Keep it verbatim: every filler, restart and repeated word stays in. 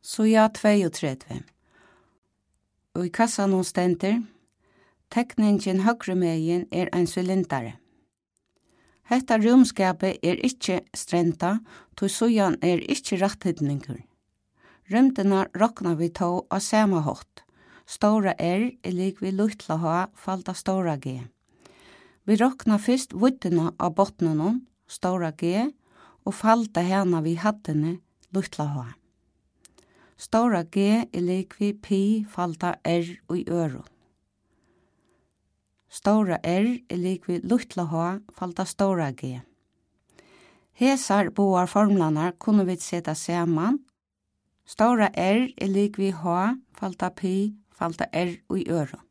Så ja, tveiogtredve. Og i kassan hon stender, tekningen høgremegin er ein sylindare. Hetta rumskapet er ikkje strenta, to sujan er ikkje ratthydningur. Rymdina rokna vi to av sama hått. Stora R er lik vi luttla H falda stora G. Vi rokna fyrst vuddina av botnenon, stora G, og falda hana vi hattene, luttla H. Stora G er lik vi pi falda R og i øron. Stora R er lik vi luttla H falda stora G. Hesar boar formlanar kunne vi seta saman. Stora R er lik vi H falda pi falda R og i øron.